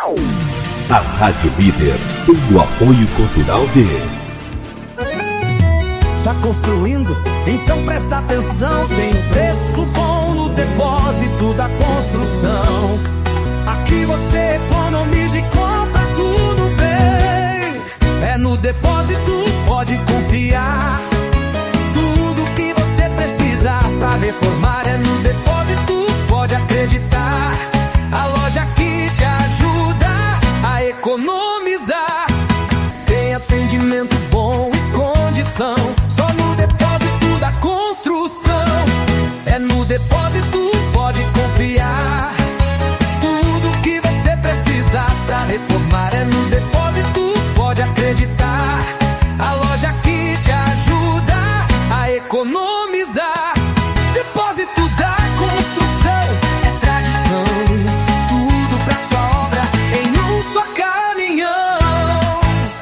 A Rádio Líder tem o apoio cultural de... Tá construindo? Então presta atenção. Tem preço bom no depósito da construção. Aqui você economiza e compra tudo bem. É no depósito, pode confiar. Tudo que você precisa pra reformar é no depósito, pode acreditar. A loja que te ajuda a economizar. Tem atendimento bom e condição. Só no depósito da construção. É no depósito, pode confiar. Tudo que você precisa pra reformar é no depósito, pode acreditar. A loja que te ajuda a economizar. Depósito da construção é tradição. Tudo pra sua obra em um só caminhão.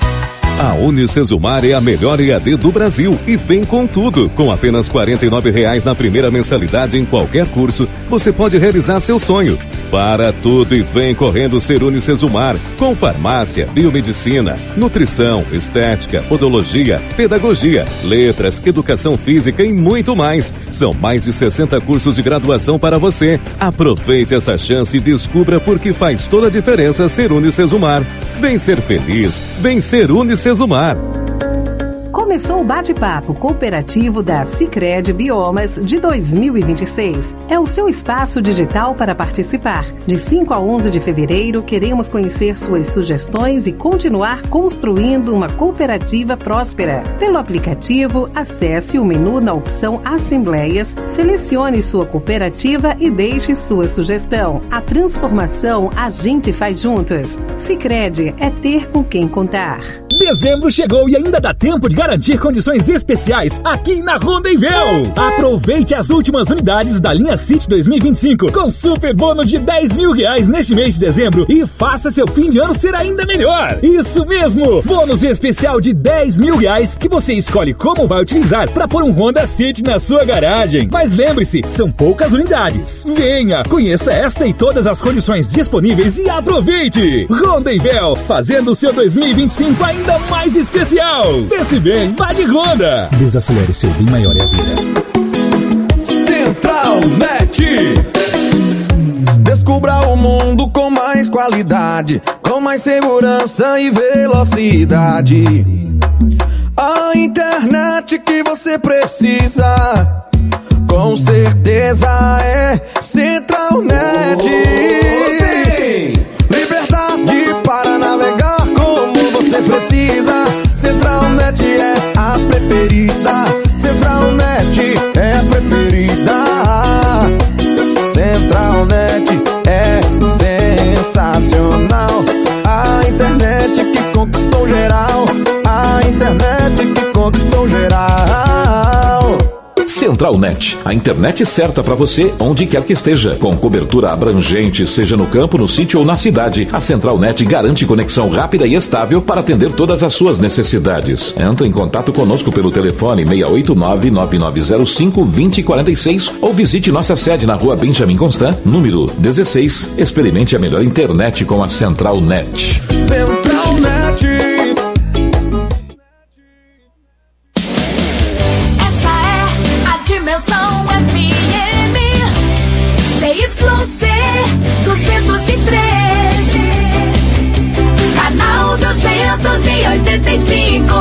A Unicesumar é a melhor EAD do Brasil e vem com tudo. Com apenas R$ 49,00 na primeira mensalidade em qualquer curso, você pode realizar seu sonho. Para tudo e vem correndo ser Unicesumar, com farmácia, biomedicina, nutrição, estética, podologia, pedagogia, letras, educação física e muito mais. São mais de 60 cursos de graduação para você. Aproveite essa chance e descubra por que faz toda a diferença ser Unicesumar. Vem ser feliz, vem ser Unicesumar. Começou o bate-papo cooperativo da Sicredi Biomas de 2026. É o seu espaço digital para participar. De 5 a 11 de fevereiro, queremos conhecer suas sugestões e continuar construindo uma cooperativa próspera. Pelo aplicativo, acesse o menu na opção Assembleias, selecione sua cooperativa e deixe sua sugestão. A transformação a gente faz juntos. Sicredi é ter com quem contar. Dezembro chegou e ainda dá tempo de garantir condições especiais aqui na Rondevel. Aproveite as últimas unidades da linha City 2025 com super bônus de R$10.000 neste mês de dezembro e faça seu fim de ano ser ainda melhor. Isso mesmo! Bônus especial de R$10.000 que você escolhe como vai utilizar para pôr um Honda City na sua garagem. Mas lembre-se, são poucas unidades. Venha, conheça esta e todas as condições disponíveis e aproveite! Rondevel, fazendo o seu 2025 ainda mais especial. Pense bem, vá de Honda. Desacelere, seu bem maior é a vida. Central Net. Descubra o mundo com mais qualidade, com mais segurança e velocidade. A internet que você precisa, com certeza é Central Net. Liberdade para navegar como você precisa. Central Net é a preferida. Central Net é a preferida. Central Net é sensacional. A internet que conquistou geral. A internet que conquistou geral. Central Net, a internet certa para você onde quer que esteja. Com cobertura abrangente, seja no campo, no sítio ou na cidade, a Central Net garante conexão rápida e estável para atender todas as suas necessidades. Entre em contato conosco pelo telefone 689-9905-2046 ou visite nossa sede na rua Benjamin Constant, número 16. Experimente a melhor internet com a Central Net. Central Net. CYC 203, canal 285,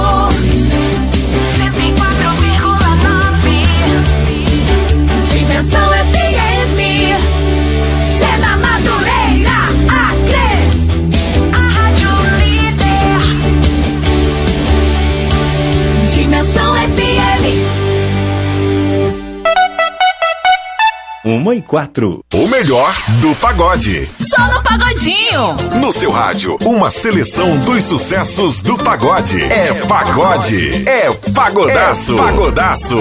104,9, Dimensão FM, Sena Madureira, Acre, a Rádio Líder, Dimensão FM. 1h04. O melhor do pagode. Só no Pagodinho. No seu rádio, uma seleção dos sucessos do pagode. É pagode. É pagodaço. É pagodaço.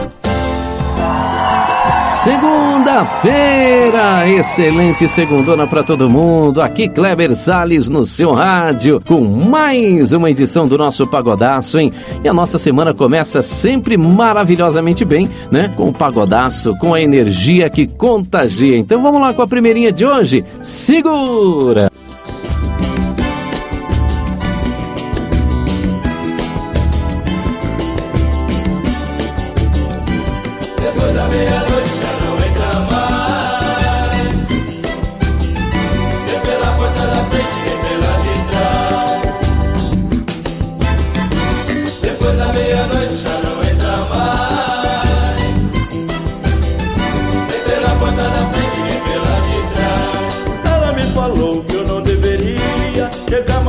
Segunda-feira, excelente segundona para todo mundo. Aqui Kleber Salles no seu rádio com mais uma edição do nosso Pagodaço, hein? E a nossa semana começa sempre maravilhosamente bem, né? Com o Pagodaço, com a energia que contagia. Então vamos lá com a primeirinha de hoje. Segura!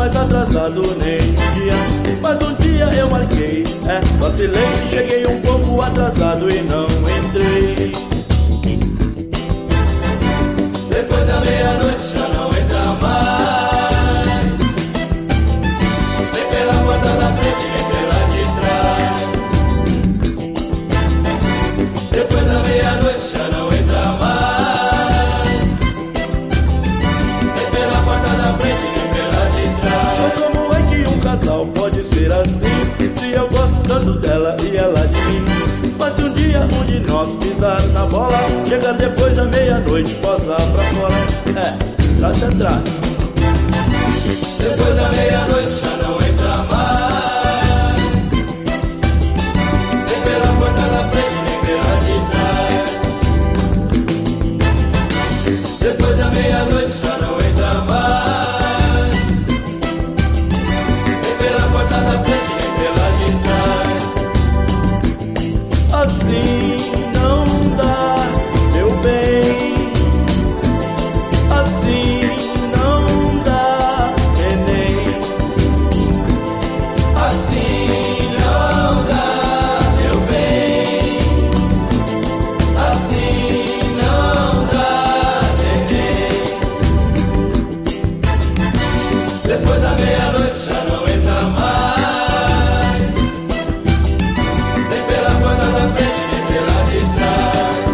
mais atrasado nem um dia. Mas um dia eu marquei, vacilei e cheguei um pouco atrasado e não entrei. Depois da meia-noite já não entra mais, nem pela porta da frente, nem pela de trás. Depois da meia-noite já não entra mais, nem pela porta da frente, nem pela de trás. Mas como é que um casal pode ser assim, se eu gosto tanto dela e ela de mim? Mas se um dia um de nós pisar na bola, chega depois da meia-noite, posar pra fora. Trata. Depois da meia-noite já não entra mais, nem pela porta da frente, nem pela de trás. Depois da meia-noite já não entra mais, nem pela porta da frente, nem pela de trás. Assim não dá, meu bem. Assim não dá, neném. Assim não dá, meu bem. Assim não dá, neném. Depois da meia-noite já não entra mais, nem pela porta da frente, nem pela de trás.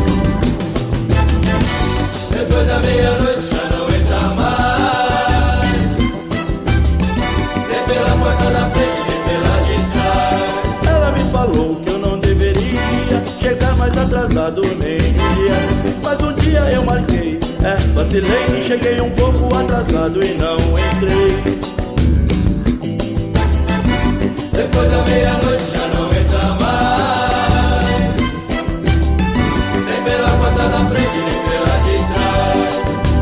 Depois da meia-noite já não entra mais, nem pela porta da frente, nem pela de trás. Ela me falou que eu não deveria chegar mais atrasado nem um dia. Mas um dia eu marquei, vacilei e cheguei um pouco atrasado e não entrei. Depois da meia-noite já não entra mais, nem pela porta da frente, nem pela de trás.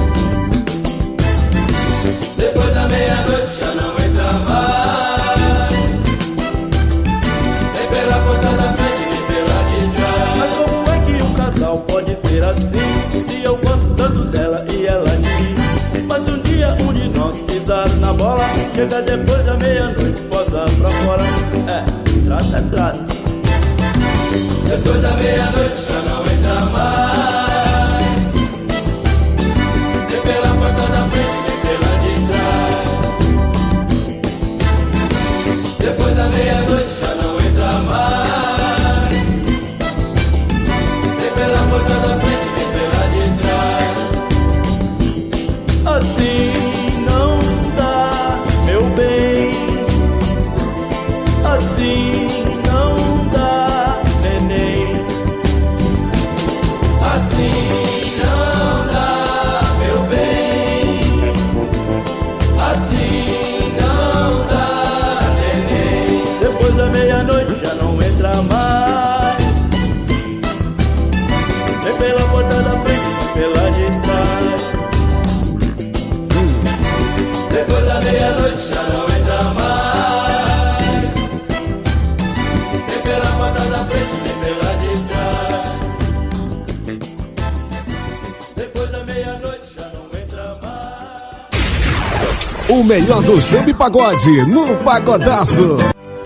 Depois da meia-noite já não entra mais, nem pela porta da frente, nem pela de trás. Mas como é que um casal pode ser assim, se eu gosto tanto dela e ela de mim? Mas um dia um de nós pisar na bola, chega depois da meia-noite, posar pra fora. Trata. Depois da meia-noite já não entra mais, nem pela porta da frente, nem pela de trás. Depois da meia-noite já não entra mais, nem pela porta da frente, nem pela de trás. Assim não dá, meu bem. Assim não dá, neném. Assim não dá, meu bem. Assim não dá, neném. Depois da meia-noite já não entra mais, nem pela porta da frente, nem pela de trás. Depois da meia-noite já não entra mais, nem pela porta da frente, nem pela de trás. Depois da meia-noite já não entra mais. O melhor do samba e pagode no Pagodaço.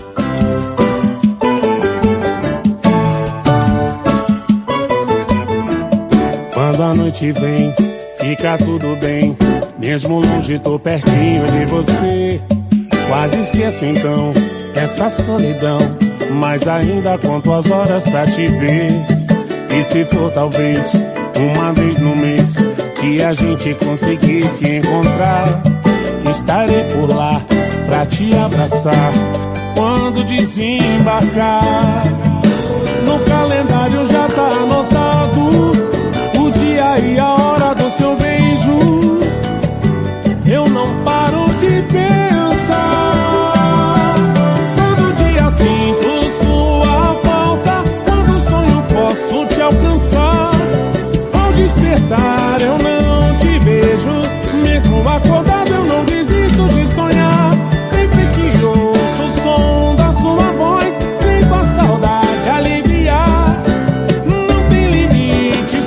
Quando a noite vem, fica tudo bem. Mesmo longe, tô pertinho de você. Quase esqueço então essa solidão, mas ainda conto as horas pra te ver. E se for talvez uma vez no mês que a gente conseguir se encontrar, estarei por lá pra te abraçar quando desembarcar. No calendário já tá anotado o dia e a hora do seu beijo. Eu não paro de pensar. Todo dia sinto sua falta. Quando sonho posso te alcançar. Ao despertar eu não te vejo. Mesmo acordado eu não desisto de sonhar. Sempre que ouço o som da sua voz, sinto a saudade aliviar. Não tem limites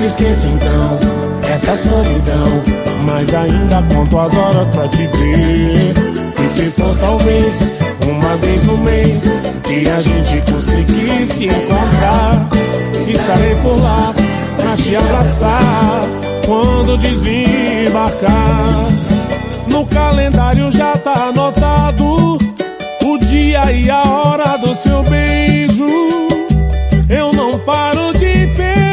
Quase esqueço então essa solidão, mas ainda conto as horas pra te ver. E se for talvez uma vez no mês que a gente conseguisse encontrar, estarei por lá pra te abraçar quando desembarcar. No calendário já tá anotado o dia e a hora do seu beijo. Eu não paro de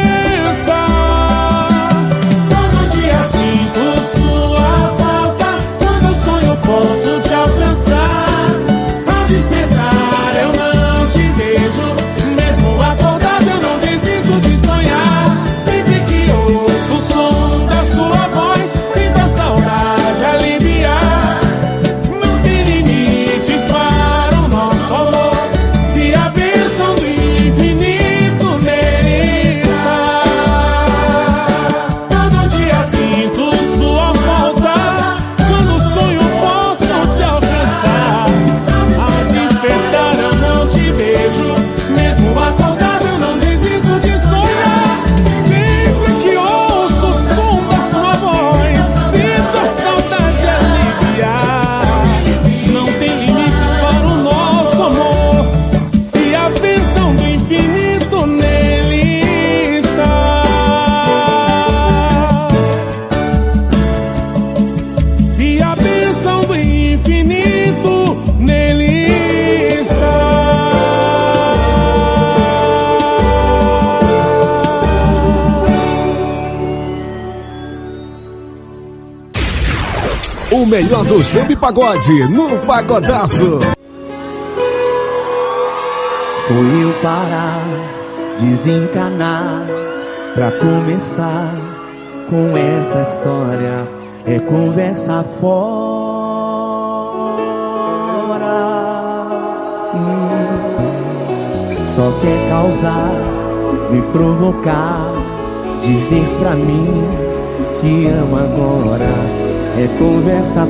pensar. Todo dia sinto sua falta. Quando sonho posso te alcançar. Ao despertar eu não te vejo. Mesmo acordado eu não desisto de sonhar. Sempre que ouço o som da sua voz, sinto a saudade aliviar. Não tem limites para o nosso amor, se a bênção do infinito nele está. Todo dia sinto sua falta. Quando sonho posso te alcançar. Ao despertar eu não te vejo. Mesmo acordado eu não desisto de sonhar. Sempre que ouço o som da sua voz, sinto a saudade aliviar. Não tem limites para o nosso amor, se a bênção do infinito nele está. Se a bênção do infinito nele está. O melhor do samba e pagode no Pagodaço. Foi eu parar, desencanar, pra começar com essa história. É conversa fora. Só quer causar, me provocar, dizer pra mim que ama agora. É conversa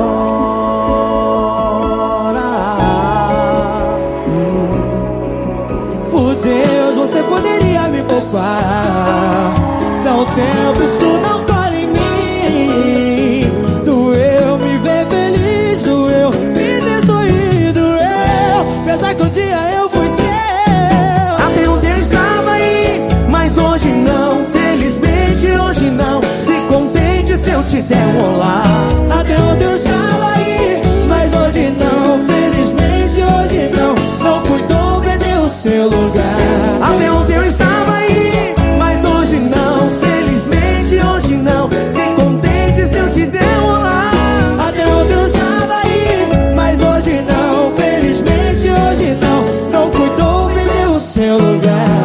fora. Por Deus, você poderia me poupar. Dá um tempo, isso não cola em mim. Doeu me ver feliz, doeu me ver sorrir, doeu pensar que um dia eu fui seu. Até um dia eu estava aí, mas hoje não. Felizmente hoje não. Se contente se eu te der um olá. Até ontem eu estava aí, mas hoje não. Felizmente hoje não. Não cuidou, perdeu o seu lugar. Até ontem eu estava aí, mas hoje não. Felizmente hoje não. Se contente se eu te der um olá. Até ontem eu estava aí, mas hoje não. Felizmente hoje não. Não cuidou, perdeu o seu lugar.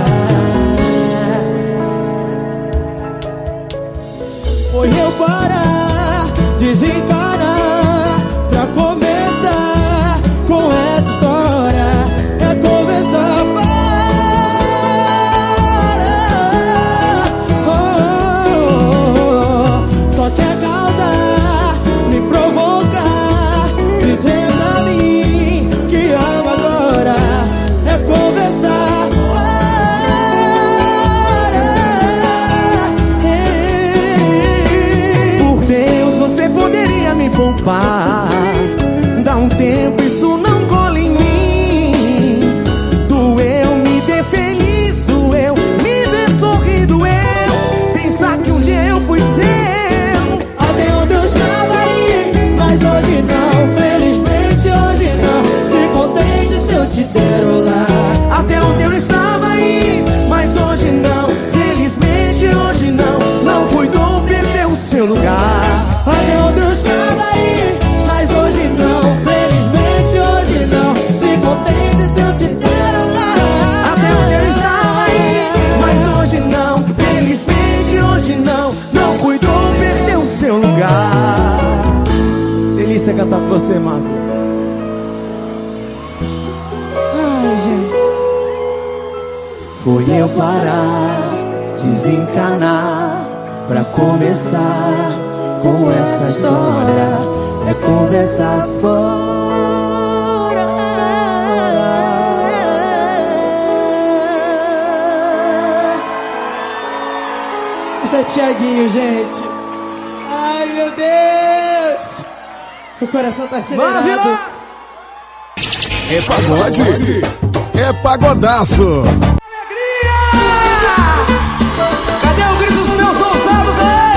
Foi eu parar, desencanar, pra começar com essa história. É conversar fora. Só quer causar, me provocar, dizer pra mim que ama agora. É conversar fora. Por Deus, você poderia me poupar. Dá um tempo, isso não cola em mim. Doeu me ver feliz, doeu me ver sorrir, doeu pensar que um dia eu fui seu. Até onde eu estava aí, mas hoje não. Felizmente hoje não. Se contente se eu te der olá. Até onde eu estava aí, mas hoje não. Felizmente hoje não. Não cuidou, perdeu o seu lugar. Até onde eu estava aí, mas hoje não. Felizmente hoje não. Se contente se eu te der olá. Até onde eu estava aí, mas hoje não. Felizmente hoje não. Não cuidou, perdeu o seu lugar. Delícia cantar com você, Marco. Ai, gente. Foi eu parar, desencanar, pra começar com essa história. É conversa fora. Esse é Thiaguinho, gente. Ai, meu Deus. O coração tá acelerado. É pagode. É pagodaço. Cadê o grito dos meus ousados?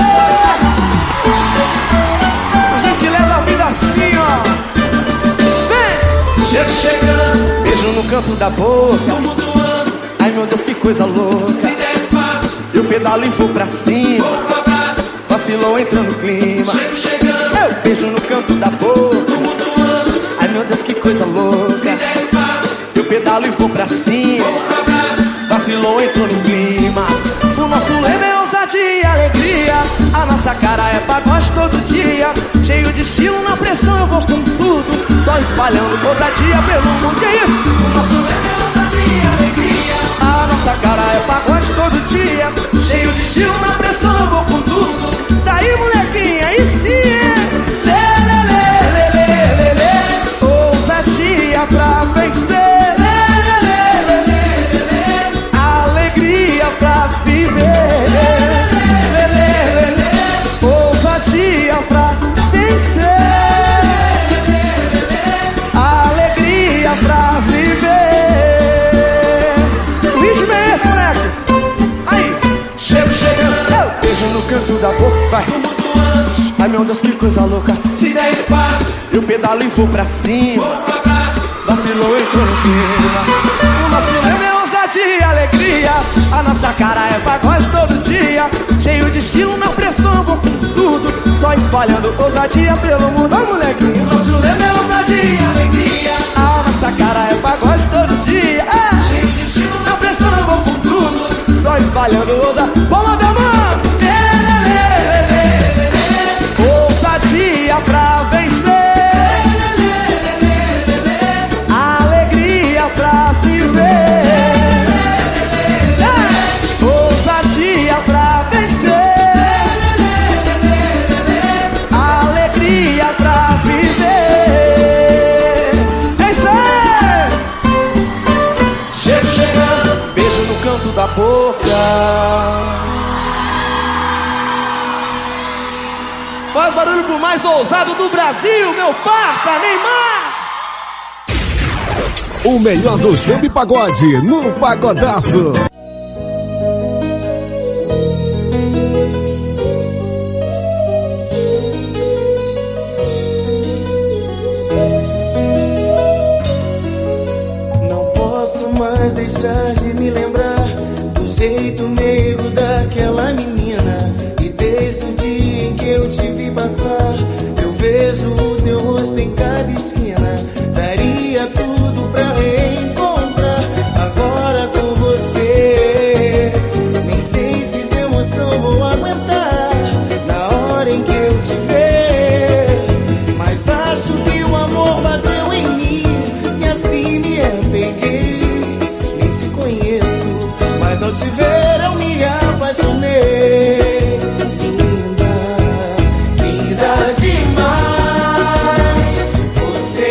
A gente leva a vida assim, ó. Vem! Chego chegando, beijo no canto da boca. Tumultuando. Ai meu Deus, que coisa louca. Se der espaço, eu pedalo e vou pra cima. Vou pro abraço, vacilou entrando no clima. Chego chegando, eu beijo no canto da boca. Tumultuando. Ai meu Deus, que coisa louca. Se der espaço, eu pedalo e vou pra cima. Vou pro abraço, vacilou entrou no clima. O nosso lema é ousadia e alegria. A nossa cara é pagode todo dia. Cheio de estilo, na pressão eu vou com tudo. Só espalhando ousadia pelo mundo. Que isso? O nosso lema é ousadia e alegria. A nossa cara é pagode todo dia. Cheio de estilo, na pressão eu vou com tudo. Daí molequinha, aí sim é lê, lê, lê, lê, lê, lê. Ousadia pra vencer. Pra viver, lê, lê, lê, lê. Ousadia pra vencer, alegria pra viver. O ritmo é esse, moleque. Aí, chego chegando, eu beijo no canto da boca, vai tumultuando. Ai meu Deus, que coisa louca. Se der espaço, eu pedalo e vou pra cima. Vou pro abraço, vacilou, entrou no clima. O nosso lema é ousadia e alegria. A nossa cara é pagode todo dia. Cheio de estilo, na pressão eu vou com tudo. Só espalhando ousadia pelo mundo. Ó molequinho, nosso lema é ousadia e alegria. A nossa cara é pagode todo dia. Cheio de estilo, na pressão eu vou com tudo. Só espalhando ousadia. Palma da mão. Ousadia pra vencer. Alegria pra viver. Ousadia pra vencer, alegria pra viver. É isso aí! Chego chegando, beijo no canto da boca. Faz barulho pro mais ousado do Brasil, meu parça, Neymar! O melhor do samba e pagode no Pagodaço. Mas deixar de me lembrar do jeito meigo daquela menina. E desde o dia em que eu te vi passar, eu vejo o teu rosto em cada esquina. Daria tudo pra reencontrar agora com você. Nem sei se de emoção vou aguentar na hora em que eu te ver. Mas acho que o amor bateu em mim e assim me apeguei. Mas ao te ver eu me apaixonei. Linda, linda demais. Você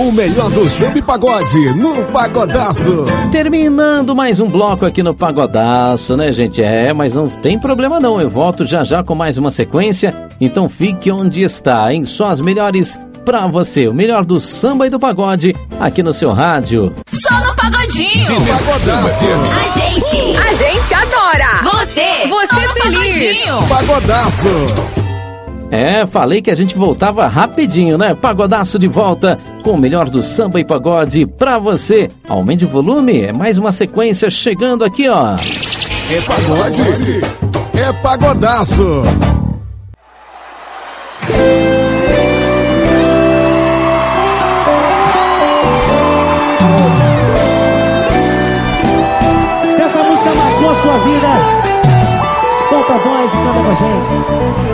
O melhor do samba e pagode no Pagodaço. Terminando mais um bloco aqui no Pagodaço, né, gente? Mas não tem problema não, eu volto já com mais uma sequência. Então fique onde está, hein? Só as melhores pra você, o melhor do samba e do pagode aqui no seu rádio. Só no Pagodinho. Pagodaço. A gente adora. Você feliz. Pagodaço. Falei que a gente voltava rapidinho, né? Pagodaço de volta com o melhor do samba e pagode pra você. Aumente o volume, é mais uma sequência chegando aqui, ó. É pagode, é Pagodaço. Se essa música marcou a sua vida, solta a voz e canta com a gente.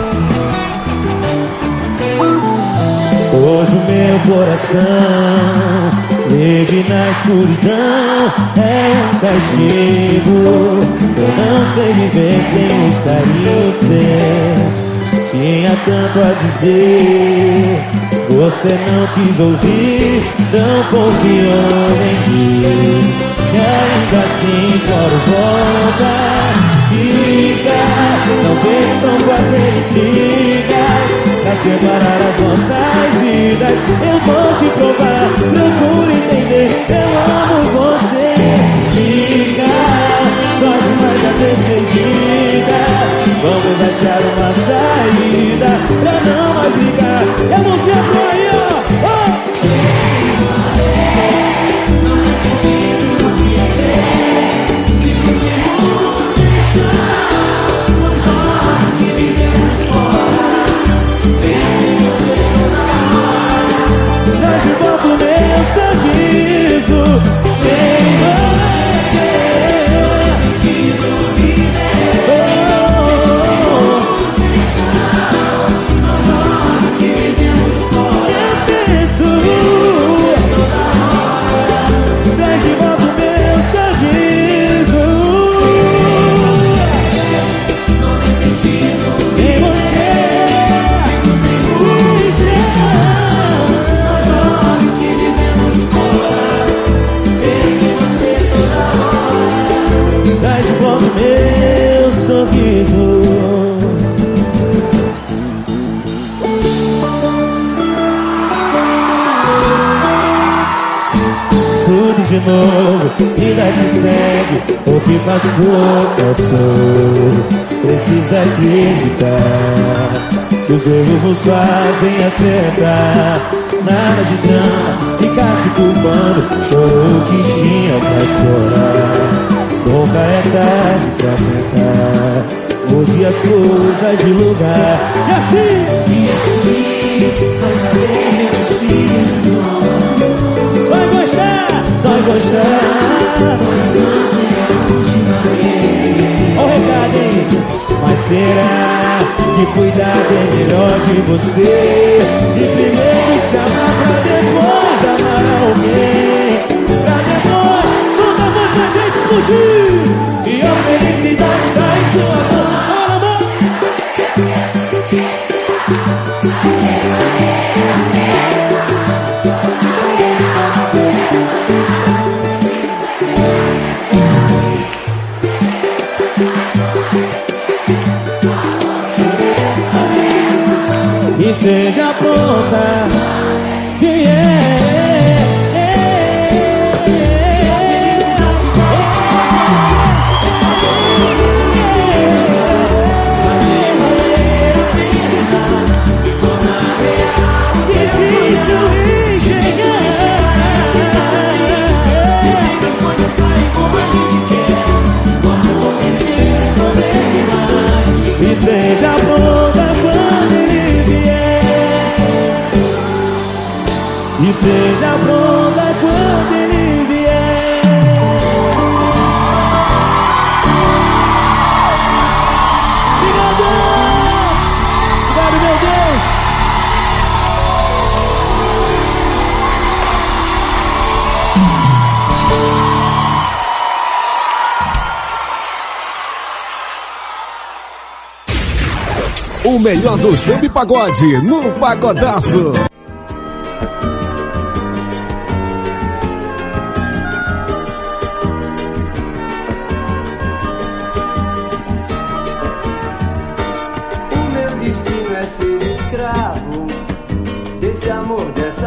Hoje o meu coração vive na escuridão, é um castigo. Eu não sei viver sem os carinhos teus. Tinha tanto a dizer, você não quis ouvir, não confiou em mim. E ainda assim quero voltar. Fica, não vê que estão fazendo intrigas pra separar as nossas vidas. Eu vou te provar, procura entender, eu amo você. Fica, dói demais a despedida. Vamos achar uma saída pra não mais ligar. E a mãozinha pro aí, ó. Sem você, não tem sentido viver. Fico sem você chorar. Não chora que vivemos fora. Penso em você toda hora. Traz de volta o meu sorriso. Sem você, não tem sentido viver. Sem chorar. Não chora que vivemos fora. Eu penso toda hora. Traz de volta o meu sorriso. Não tem sentido sem você. Sem não chore que vivemos fora. Penso em você toda hora. Traz de volta o meu sorriso. Tudo de novo, vida que segue. O que passou. Precisa acreditar que os erros nos fazem acertar. Nada de drama, ficar se culpando. Chorou o que tinha pra chorar. Nunca é tarde pra tentar. Mude as coisas de lugar. E assim vai saber reduzir de novo. Vai gostar, vai gostar. Olha o recado aí. Mas terá que cuidar bem melhor de você. E primeiro se amar pra depois amar alguém. Pra depois soltar a voz pra gente explodir. E a felicidade está em suas mãos. Bora, amor! Esteja pronta, difícil enxergar. As coisas saem como a gente quer. O amor tem seus problemas. Esteja pronta quando ele vier. Esteja pronta quando ele vier. Obrigado, meu Deus. O melhor do samba e pagode no Pagodaço.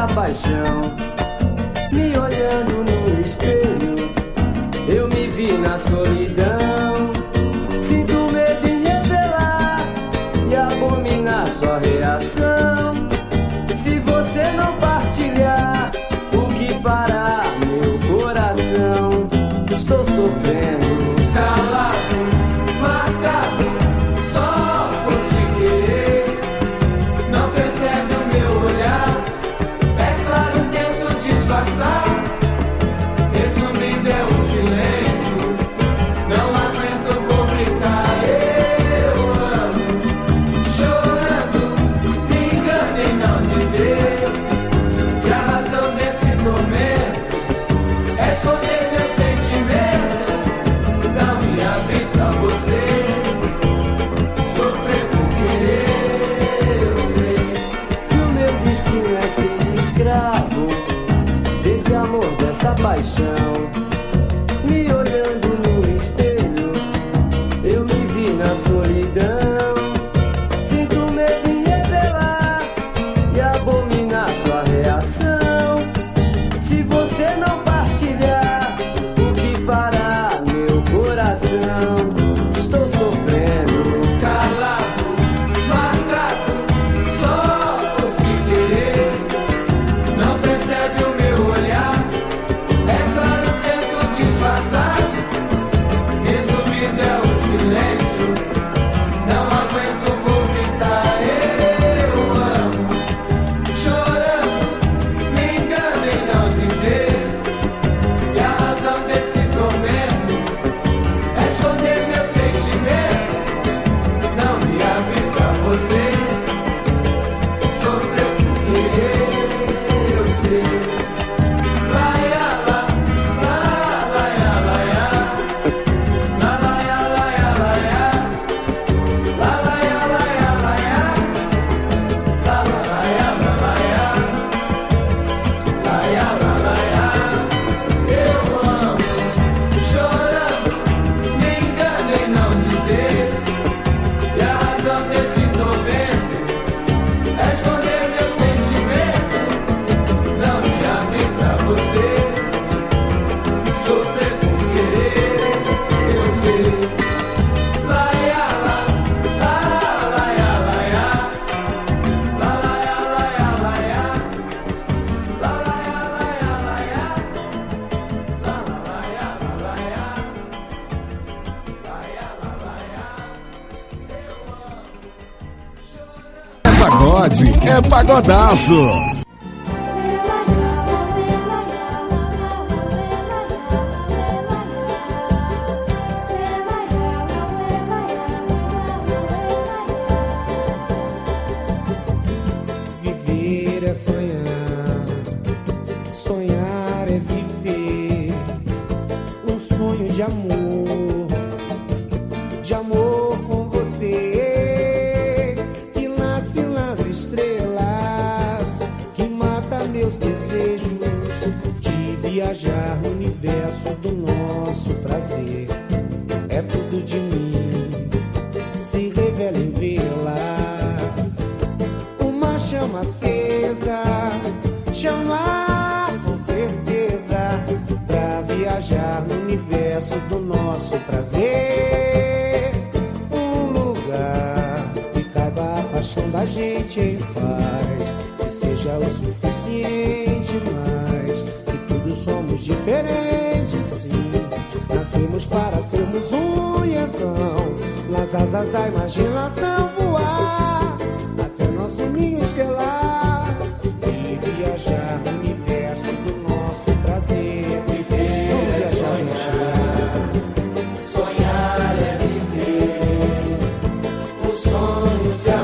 dessa paixão. Me olhando no espelho, eu me vi na solidão. Sinto medo em revelar e abominar sua reação. Se você não partilhar, o que fará meu coração? Estou sofrendo, calado, marcado, só por te querer. Não percebe o meu olhar, é claro, tento disfarçar. Resumindo é um silêncio, não aguento, vou gritar. Eu amo, chorando, me engano em não dizer. E a razão desse tormento é esconder meu sentimento. Não me abrir pra você, sofrer por querer. Eu sei que o meu destino é ser escravo desse amor, dessa paixão. Me olhando no espelho, eu me vi na solidão. Sinto medo em revelar e abominar sua reação. Se você não partilhar, o que fará meu coração? Estou sofrendo, calado, marcado, só por te querer. Não percebe o meu olhar, é claro, tento disfarçar. Resumido é o silêncio, não aguento, vou gritar. Eu amo, chorando, me engano em não dizer. E a razão desse tormento é esconder meu sentimento. Não me abrir pra você, sofrer por querer. Eu sei. Laia, la, laia, laia. La, laia, laia, laia. La, laia, laia, laia. La, laia, laia. Laia, laia. Eu amo, chorando, me engano em não dizer. E a razão desse tormento é esconder meu sentimento. Não me abrir pra você, sofrer por querer. Eu sei. Laia, la, laia, laia. La, laia, laia, laia. La, laia, laia, laia. La, laia, laia. Laia, laia. É pagode, é pagodaço. Viver é sonhar, sonhar é viver um sonho de amor com você, que nasce nas estrelas, que mata meus desejos de viajar no universo do nosso prazer. É tudo de mim, se revela em vê-la, uma chama acesa, chamar com certeza, pra viajar no universo do nosso prazer. Um lugar que caiba a paixão da gente em paz, que seja o suficiente, mas que todos somos diferentes, sim. Nascemos para sermos um, e então nas asas da imaginação voar até nosso ninho estelar e viajar no universo do nosso prazer. Viver é sonhar, sonhar é viver o sonho de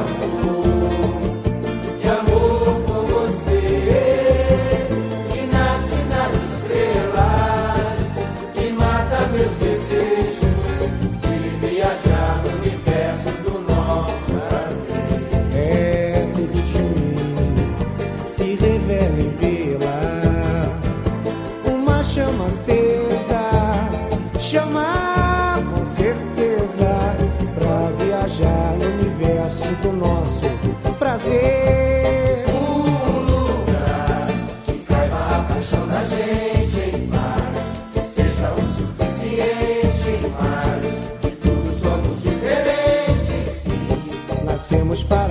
amor com você, que nasce nas estrelas, que mata meus desejos de viajar no universo do nosso prazer. É tudo de mim, se revela em vê-la, uma chama acesa, chamar com certeza, pra viajar no universo do nosso prazer. Um lugar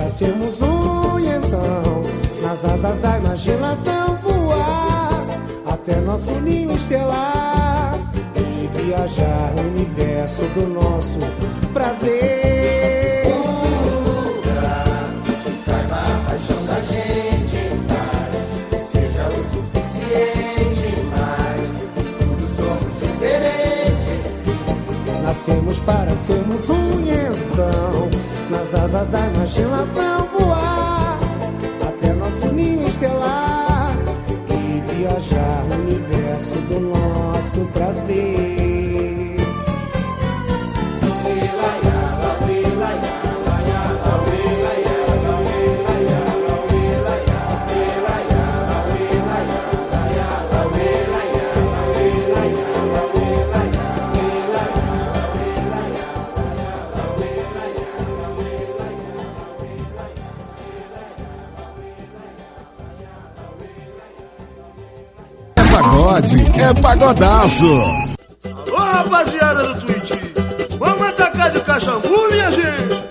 sermos um e então nas asas da imaginação voar até nosso ninho estelar e viajar no universo do nosso prazer. Um lugar que caiba a paixão da gente em paz, que seja o suficiente, mas todos somos diferentes. Nascemos para sermos um e então nas asas da imaginação voar até nosso ninho estelar e viajar no universo do nosso prazer. Pagode é pagodaço. Ô rapaziada do Twitch, vamos atacar de cachambu, minha gente.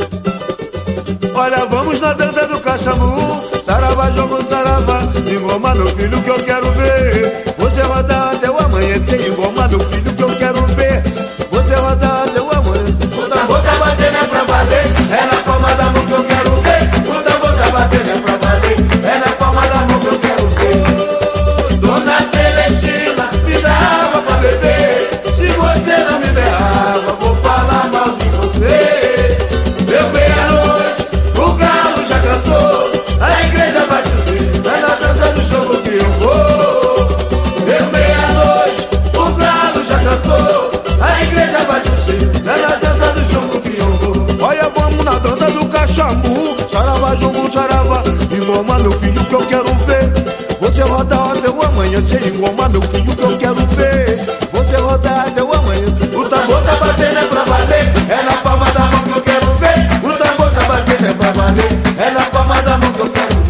Olha, vamos na dança do cachambu. Saravá, jogo, saravá, engoma meu filho que eu quero ver. Você rodar até o amanhecer, engoma meu filho que eu quero ver. Você rodar até o amanhecer. O tambor tá batendo é pra valer, é na palma da mão que eu quero ver. O tambor tá batendo é pra valer, é na palma da mão que eu quero ver. Dona Celestina, me dá água pra beber. Se você não me der água, vou falar mal de você. Deu meia-noite, o galo já cantou, a igreja bate o sino, é na dança do jogo que eu vou. Deu meia-noite, o galo já cantou, a igreja bate o sino, é na dança do jogo que eu vou. Olha, vamos na dança do cachambu. Saravá, jogo, saravá, engoma meu filho que eu quero ver. Você rodar até o amanhecer, engoma meu filho que eu quero ver. Você rodar até o amanhecer. O tambor tá batendo é pra valer, é na palma da mão que eu quero ver. O tambor tá batendo é pra valer, é na palma da mão que eu quero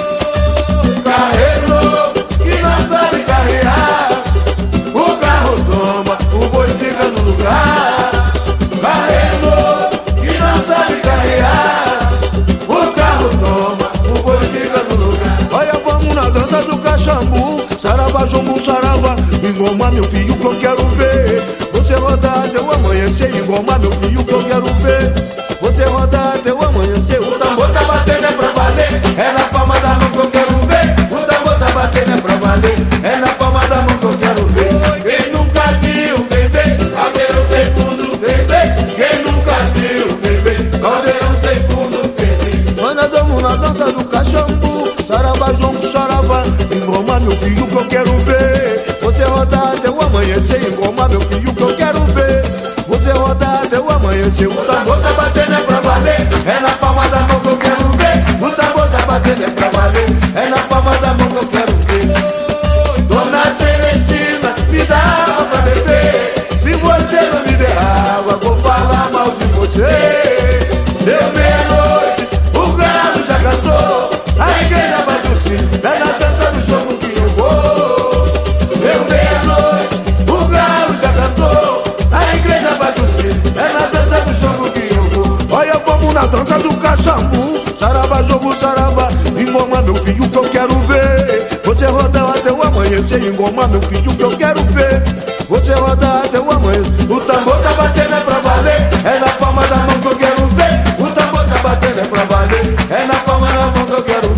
ver. Carreiro novo que não sabe carrear, o carro toma, o boi fica no lugar. Carreiro novo que não sabe carrear, o carro toma, o boi fica no lugar. Olha, vamos na dança do cachambu. Saravá, jombu, saravá, engoma meu filho que eu quero ver. Você rodar até o amanhecer, engoma meu filho que eu quero ver. Você rodar até o amanhecer. O tambor tá batendo é pra valer, é na palma da mão que eu quero ver. O tambor tá batendo é pra valer, é na palma da mão que eu quero ver. Quem nunca viu bebê, caldeirão sem fundo, bebê. Quem nunca viu bebê, caldeirão sem fundo, bebê. Nós nadamos na dança do cachambu. Saravá, jongo, saravá, engoma meu filho que eu quero ver. Você rodar até o amanhecer, engoma meu filho que eu quero ver. Você rodar até o amanhecer. O tambor tá batendo é pra valer, é na palma da mão que eu quero ver. O tambor tá batendo é pra valer, é na palma da mão que eu quero ver. Dona Celestina, me dá água pra beber. Se você não me der água, vou falar mal de você. Deu meia-noite, o galo já cantou, a igreja bate o sino, é na dança do jogo que eu vou. Deu meia-noite, o galo já cantou, a igreja bate o sino, é na dança do jogo que eu vou. Olha, vamos na dança do cachambu. Saravá, jogo, saravá, engoma meu filho que eu quero ver. Você rodar até o amanhecer, engoma meu filho que eu quero ver. Você rodar até o amanhecer. O tambor tá batendo é pra valer, é na palma da mão que eu quero ver. O tambor tá batendo é pra valer, é na palma da mão que eu quero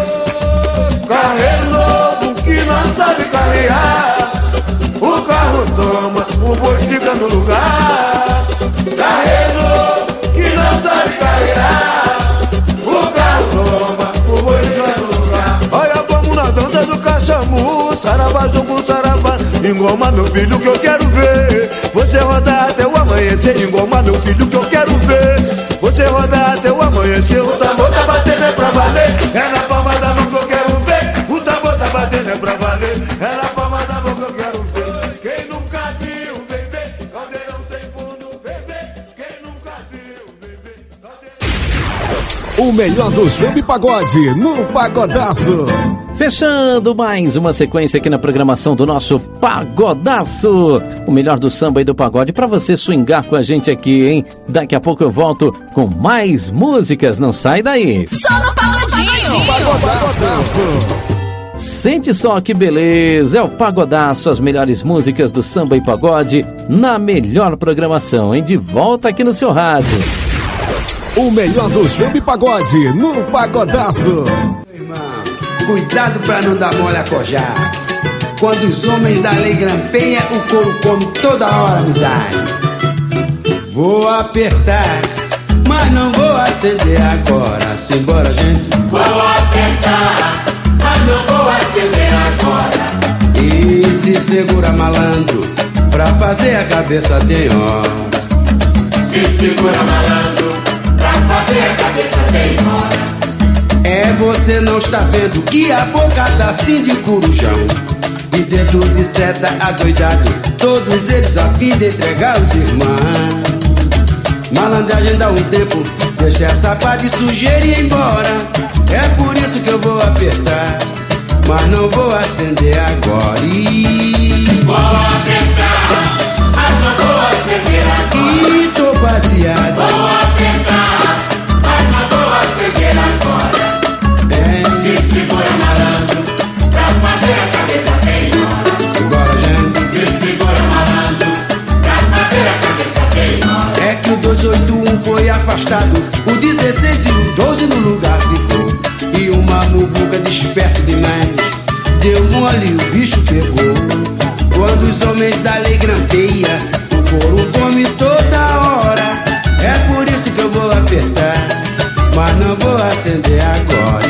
ver. Carreiro novo que não sabe carrear, o carro toma, o boi fica no lugar. Carreiro novo que não sabe carrear, o carro toma, o boi fica no lugar. Olha, vamos na dança do cachambu. Saravá, jogo, saravá, engoma meu filho que eu quero ver. Você rodar até o amanhecer, engoma meu filho que eu quero ver. Você rodar até o amanhecer. O tambor tá batendo é pra valer, é na palma da mão que eu quero ver. O tambor tá batendo é pra valer, é na palma da mão que eu quero ver. Quem nunca viu bebê, caldeirão sem fundo, bebê. Quem nunca viu bebê, caldeirão. O melhor do samba e pagode no Pagodaço. Fechando mais uma sequência aqui na programação do nosso Pagodaço. O melhor do samba e do pagode pra você swingar com a gente aqui, hein? Daqui a pouco eu volto com mais músicas. Não sai daí. Só no Pagodinho. Pagodaço. Sente só que beleza. É o Pagodaço, as melhores músicas do samba e pagode na melhor programação, hein? De volta aqui no seu rádio. O melhor do samba e pagode no Pagodaço. Cuidado pra não dar mole a cojar. Quando os homens da lei grampeia, o couro come toda hora amizade. Vou apertar, mas não vou acender agora. Simbora, gente. Vou apertar, mas não vou acender agora. E se segura, malandro, pra fazer a cabeça tem hora. Se segura, malandro, pra fazer a cabeça tem hora. É, você não está vendo que a boca tá assim de corujão e dedo de seta adoidado, todos eles a fim de entregar os irmãos. Malandragem dá um tempo, deixa essa pá de sujeira e ir embora. É por isso que eu vou apertar, mas não vou acender agora. Vou apertar, mas não vou acender agora. E tô baseado. Vou apertar, mas não vou acender agora. Se segura, malandro, pra fazer a cabeça tem hora. Bora, gente. Se segura, malandro, pra fazer a cabeça tem hora. É que o 281 foi afastado, o 16 e o 12 no lugar ficou. E uma muvuca desperto demais deu mole e o bicho pegou. Quando os homens da lei grampeia, o couro come toda hora. É por isso que eu vou apertar, mas não vou acender agora.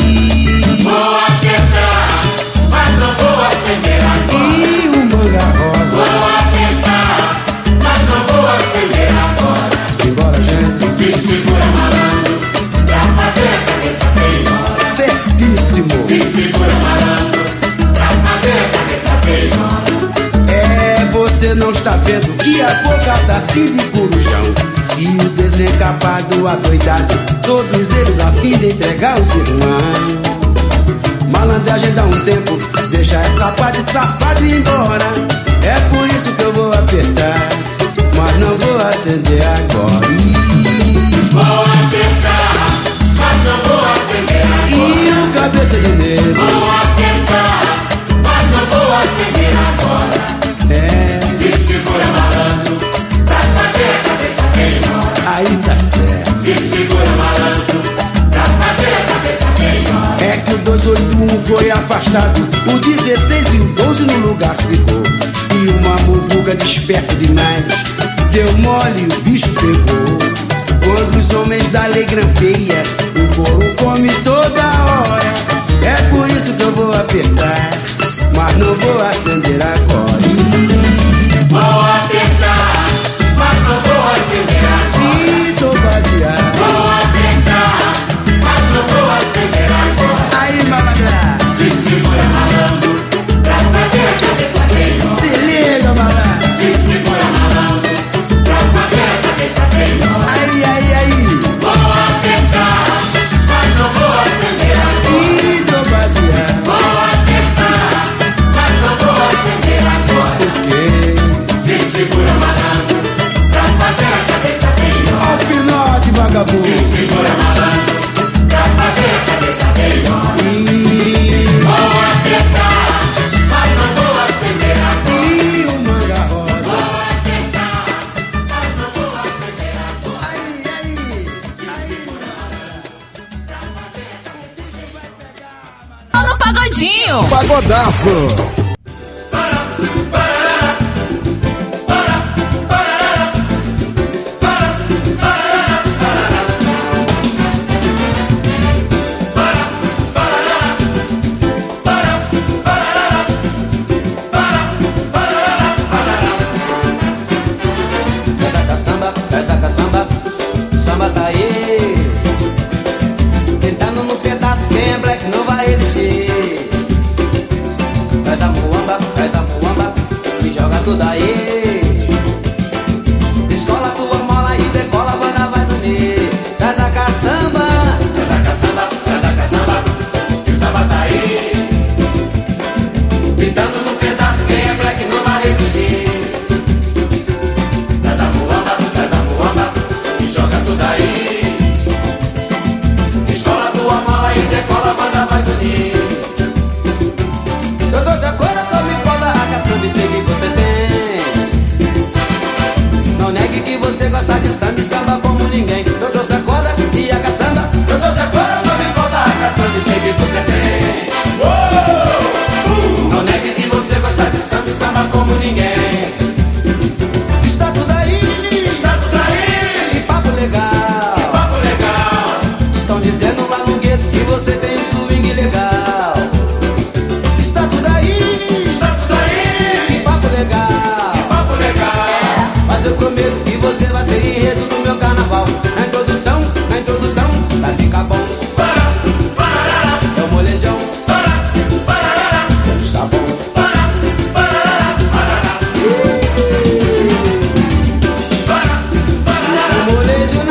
Vou apertar, mas não vou acender agora. E o manga rosa. Vou apertar, mas não vou acender agora. Simbora, gente. Se segura, malandro, pra fazer a cabeça tem hora. Certíssimo. Se segura, malandro, pra fazer a cabeça tem hora. É, você não está vendo que a boca tá assim de corujão. Fio desencapado, adoidado, todos eles a fim de entregar os irmãos. Malandragem dá um tempo, deixa essa pá de safado ir embora. É por isso que eu vou apertar, mas não vou acender agora. Vou apertar, mas não vou acender agora. E o cabeça de negro. Vou apertar, mas não vou acender agora. É. Se segura, malandro, pra fazer a cabeça tem hora. Aí tá certo. Se segura, malandro, pra fazer a cabeça tem hora. É que o 281 foi afastado, o 16 e o 12 no lugar ficou. E uma muvuca desperto demais deu mole e o bicho pegou. Quando os homens da lei grampeia, o couro come toda hora. É por isso que eu vou apertar, mas não vou acender agora. Vou apertar, mas não vou acender agora. E tô baseado. Vou apertar, mas não vou acender agora. Aí, malandra. Se segura, malandro, pra fazer a cabeça tem hora. Se liga, malandro. Se segura, malandro, pra fazer a cabeça tem hora. Aí, aí, aí. Vou apertar, mas não vou acender agora. E tô baseado. Vou apertar, mas não vou acender agora. Por quê? Se segura, malandro, pra fazer a cabeça tem hora. Alfinote, vagabundo. Se segura, malandro, pra fazer a cabeça tem hora. Vou apertar, mas não vou acender agora. E o manga rosa. Vou apertar, mas não vou acender agora. Aí, aí. Se segura, malandro, pra fazer a cabeça. Só no Pagodinho. Pagodaço. Casaca samba, samba tá aí. Tentando no pedaço, quem é black não vai elixir. Traz a muamba, e joga tudo aí. Descola tua mola e decola, a banda vai unir. Traz a caçamba, samba como ninguém. Está tudo aí, e papo legal, estão dizendo lá no gueto que você tem um swing legal. Está tudo aí, e papo legal, mas eu prometo que você vai ser enredo do meu carnaval. Na introdução, vai ficar bom. É o molejão, está bom. O molejo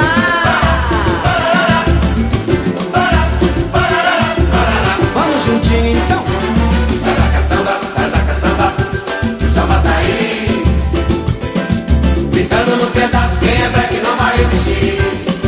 vamos juntinho então. Casaca samba, o samba tá aí. Pintando no pedaço, quem é black não vai resistir.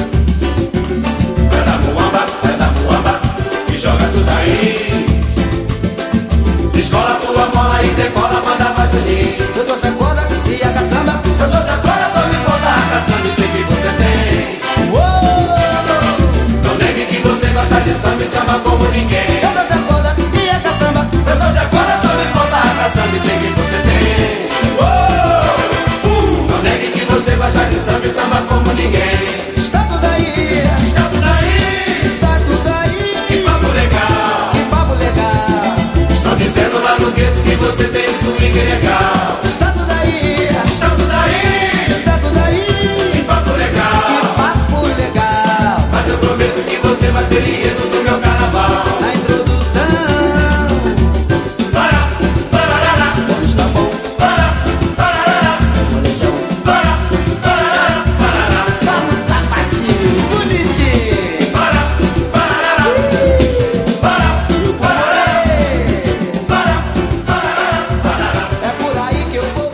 Faz a muamba e joga tudo aí. Escola tua mola e decola, manda mais unir. Eu trouxe a corda e a caçamba, eu trouxe a corda, só me falta a caçamba e sei que você tem. Não negue que você gosta de samba e samba como ninguém. Eu trouxe a corda e a caçamba, eu trouxe a corda, só me falta a caçamba e sei que você tem. Não negue que você gosta de samba e samba como ninguém. Está tudo aí, que papo legal, estão dizendo lá no gueto que você tem um swing legal. Está tudo aí, que papo legal, mas eu prometo que você vai ser enredo do meu carnaval. Na introdução, está bom. Só no sapatinho bonitinho. É por aí que eu vou.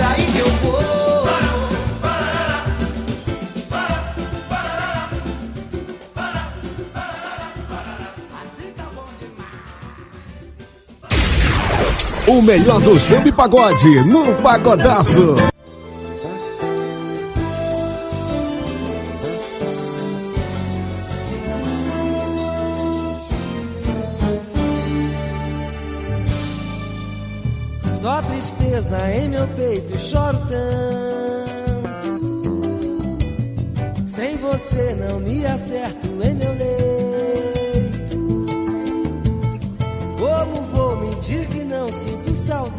Assim tá bom demais. O melhor do samba e pagode no Pagodaço. Só tristeza em meu peito e choro tanto. Sem você não me acerto em meu leito. Como vou mentir que não sinto saudades?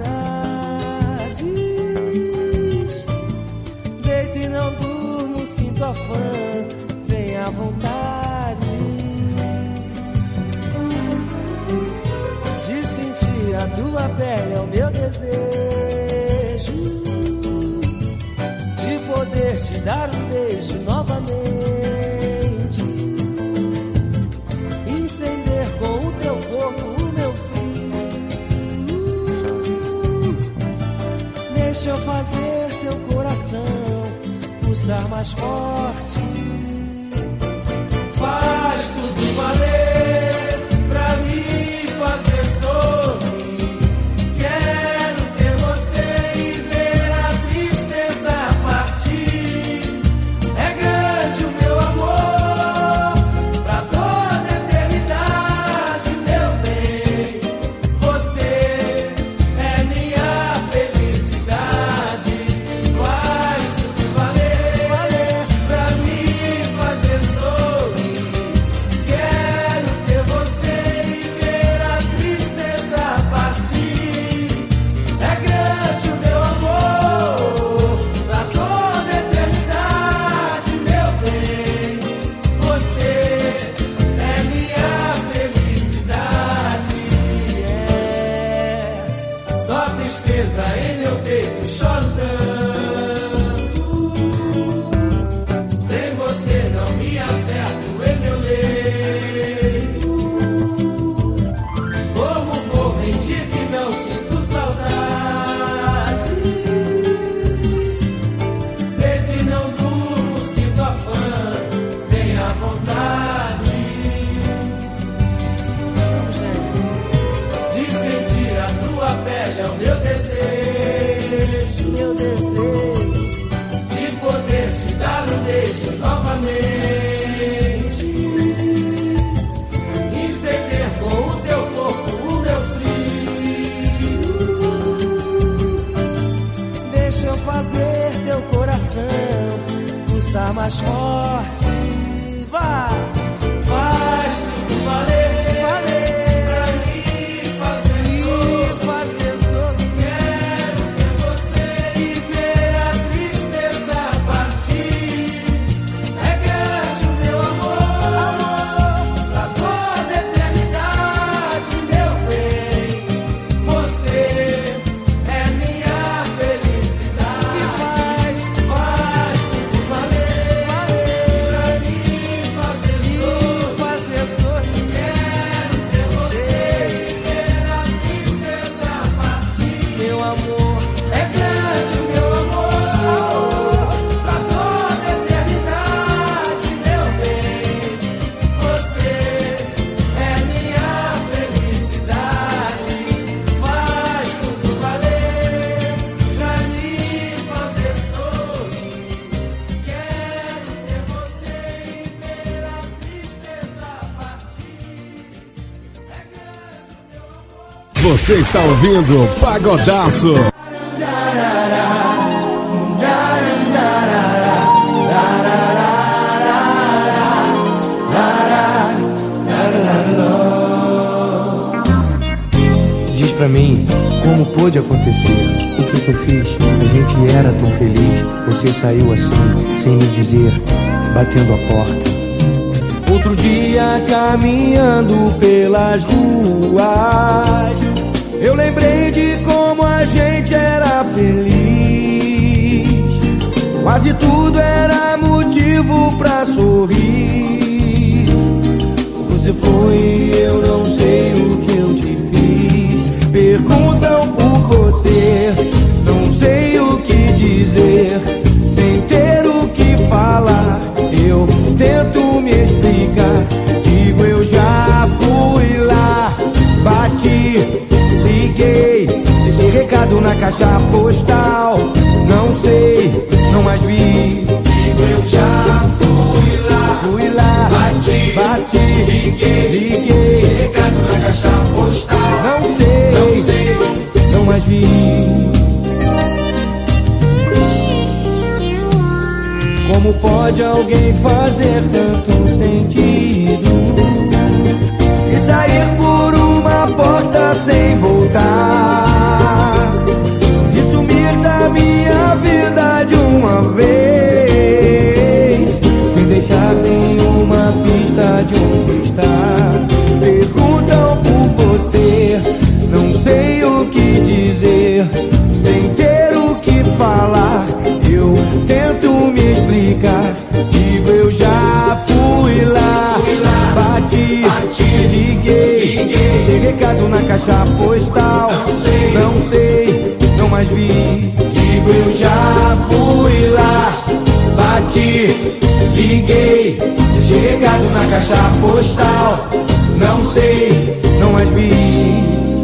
Deito e não durmo, sinto afã, vem à vontade de sentir a tua pele, é o meu desejo de poder te dar um beijo novamente, incender com o teu corpo o meu frio. Deixa eu fazer teu coração pulsar mais forte. Faz tudo valer pra me fazer sorrir. Quero ter você e ver a tristeza partir. É grande o meu amor pra toda a eternidade, meu bem. Você é minha felicidade. Faz tudo valer pra me fazer sorrir. Quero ter você e ver a tristeza partir. É grande o meu amor pra toda a eternidade, meu bem. Você é minha felicidade. É só tristeza em meu peito, choro tanto. Sem você não me acerto em meu leito. Como vou mentir que não sinto saudades? Deito e não durmo, sinto afã, vem à vontade de sentir a tua pele, é o meu desejo força mais forte. Vá, faz tudo valer, valer pra mim fazer sorrir. Quero ter você e ver a tristeza partir. É grande o meu amor, amor, pra toda eternidade, meu bem. Você é minha felicidade. E faz tudo valer, valer pra mim fazer sorrir. Quero ter você e ver a tristeza partir. Meu amor é grande, o meu amor, pra toda eternidade, meu bem. Você é minha felicidade. Faz tudo valer pra mim fazer sorrir. Quero ter você e ver a tristeza partir. É grande o meu amor. Você está ouvindo Pagodaço. Diz pra mim, como pôde acontecer? O que eu fiz? A gente era tão feliz. Você saiu assim, sem me dizer, batendo a porta. Outro dia caminhando pelas ruas, eu lembrei de como a gente era feliz. Quase tudo era motivo pra sorrir. Você foi, eu não sei o que eu te fiz. Perguntam por você, não sei o que dizer. Sem ter o que falar, eu tento me explicar. Digo, eu já fui lá, bati, liguei, deixei recado na caixa postal. Não sei, não mais vi. Digo, eu já fui lá, bati, liguei, deixei recado na caixa postal. Não sei, não mais vi. Como pode alguém fazer tanto sentido e sair por uma porta sem voltar e sumir da minha vida de uma vez, sem deixar nenhuma pista de onde está? Perguntam por você, não sei o que dizer. Sem ter o que falar, eu tento me explicar. Digo, eu já fui lá, bati, liguei, deixei recado na caixa postal. Não sei, não mais vi. Digo, eu já fui lá, bati, liguei, deixei recado na caixa postal. Não sei, não mais vi.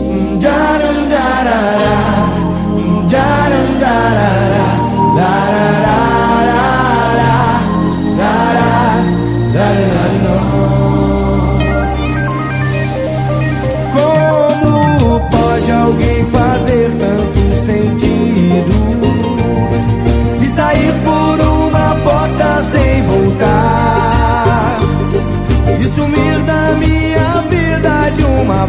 Como pode alguém fazer tanto sentido e sair por uma porta sem voltar e sumir da minha vida de uma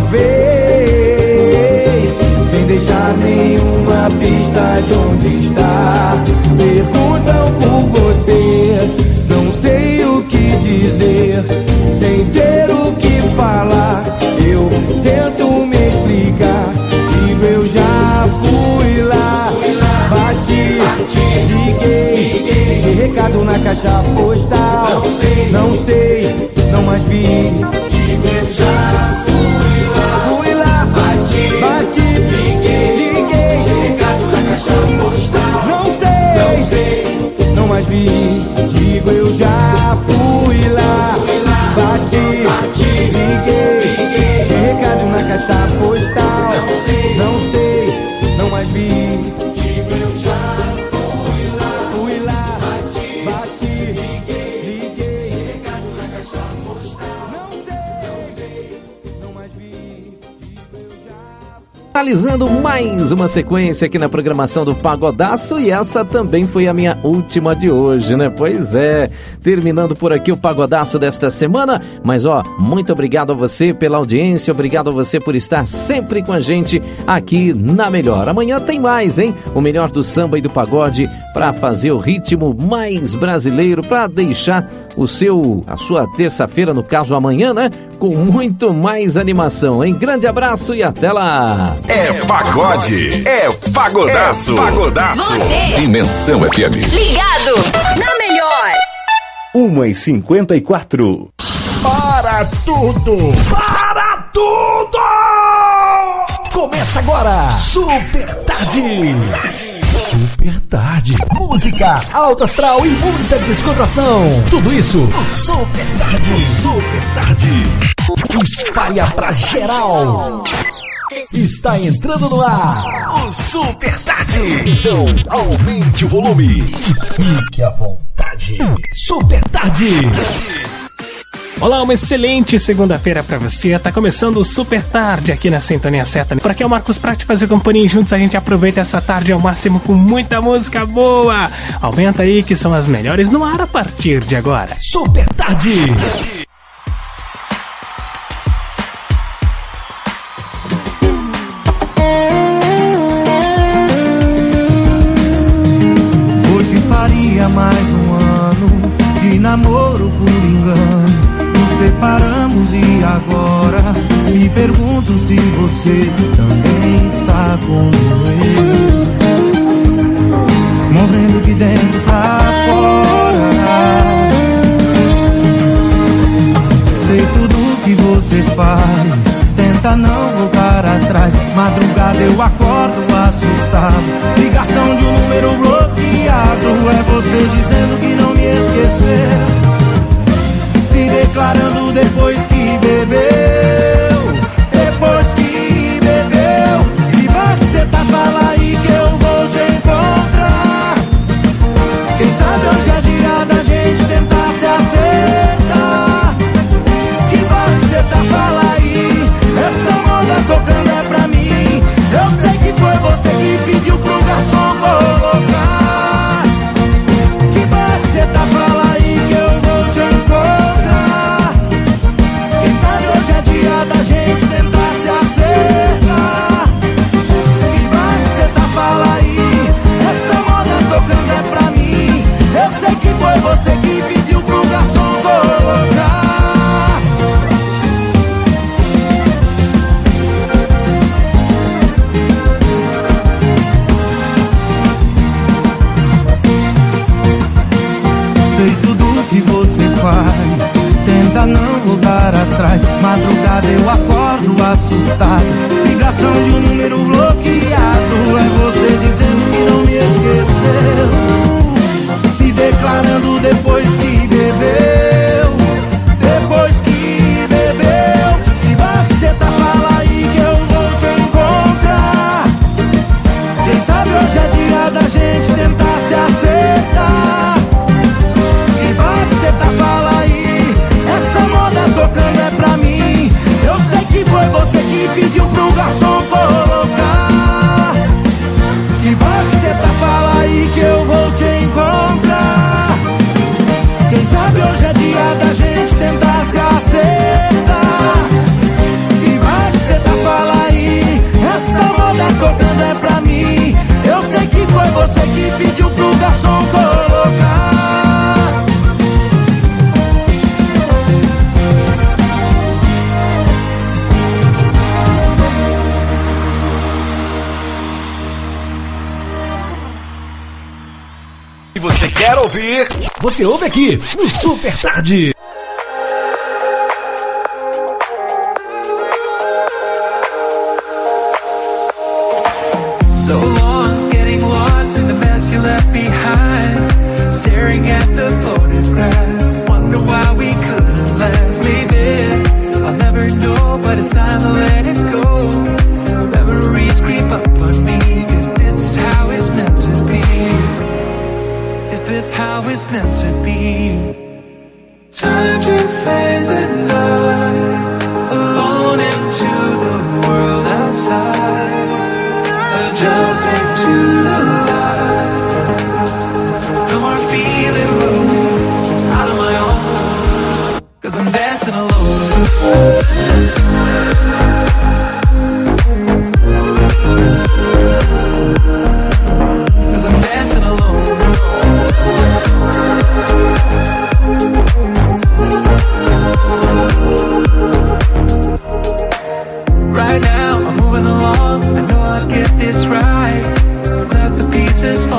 vez, sem deixar nenhuma pista de onde está? Perguntam por você, não sei o que dizer. Sem ter o que falar, eu tento me explicar. Digo, eu já fui lá, bati, liguei, deixei recado na caixa postal. Não sei, não mais vi. Digo, eu já fui lá, bati, liguei, deixei recado na caixa postal. Não sei, não mais vi. Digo, eu já fui lá, bati, liguei, deixei recado na caixa postal. Não sei, não mais vi. Digo, eu já fui lá, bati, liguei, deixei recado na caixa postal. Não sei, não mais vi. finalizando mais uma sequência aqui na programação do Pagodaço, e essa também foi a minha última de hoje, né? Pois é, terminando por aqui o Pagodaço desta semana, mas muito obrigado a você pela audiência, obrigado a você por estar sempre com a gente aqui na Melhor. Amanhã tem mais, hein? O melhor do samba e do pagode para fazer o ritmo mais brasileiro, para deixar a sua terça-feira, no caso amanhã, né? Com muito mais animação, hein? Grande abraço e até lá! É pagode, é pagodaço, pagodaço. Dimensão FM. Ligado na Melhor. 1h54. Para tudo! Para tudo! Começa agora! Super Tarde! Super Tarde. Música, alto astral e muita descontração. Tudo isso no Super Tarde. Super Tarde. Espalha pra geral. Está entrando no ar o Super Tarde. Então, aumente o volume e fique à vontade. Super Tarde. Olá, uma excelente segunda-feira pra você. Tá começando o Super Tarde aqui na Sintonia Certa. Por aqui é o Marcos pra te fazer companhia, e juntos a gente aproveita essa tarde ao máximo com muita música boa. Aumenta aí que são as melhores no ar a partir de agora. Super Tarde. Hoje faria mais um ano de namoro por engano. Separamos e agora me pergunto se você também está como eu, morrendo de dentro pra fora. Sei tudo que você faz, tenta não voltar atrás. Madrugada eu acordo assustado, ligação de um número bloqueado. É você dizendo que não me esqueceu, se declarando depois que bebeu. Depois que bebeu. E vai que cê tá, fala aí que eu vou te encontrar. Quem sabe hoje é dia da gente tentar se acertar. Que vai que cê tá, fala aí. Essa moda tocando é pra mim. Eu sei que foi você que pediu pro garçom colocar. Que vai que cê tá, fala aí que eu vou te encontrar. Quem sabe hoje é dia da gente tentar se acertar. Que vai que cê tá, fala aí. Essa moda tocando é pra mim. Eu sei que foi você que pediu pro garçom colocar. Sei tudo que você faz, tenta não voltar atrás. Madrugada eu acordo assustado, ligação de um número bloqueado. É você dizendo que não me esqueceu, se declarando depois que bebeu. Depois que bebeu. Que bar que cê tá, fala aí que eu vou te encontrar. Quem sabe hoje é dia da gente tentar se acertar. Que bar que cê tá, fala aí. Essa moda tocando é pra mim. Eu sei que foi você que pediu pro garçom colocar. Que bar que cê tá, fala aí que eu vou te encontrar. Quem sabe hoje é dia da gente tentar se acertar. Que bar que cê tá, fala aí. Essa moda tocando é pra mim. Eu sei que foi você que pediu pro garçom colocar. E você quer ouvir? Você ouve aqui no Super Tarde. So long, getting lost in the mess you left behind. Staring at the photographs, wonder why we couldn't last. Maybe I'll never know, but it's time to let it go. Memories creep up on me. Is this how it's meant to be? Is this how it's meant to be? Time to face the night, alone into the world outside.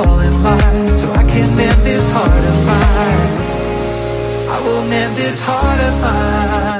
falling hard, so I can mend this heart of mine. I will mend this heart of mine.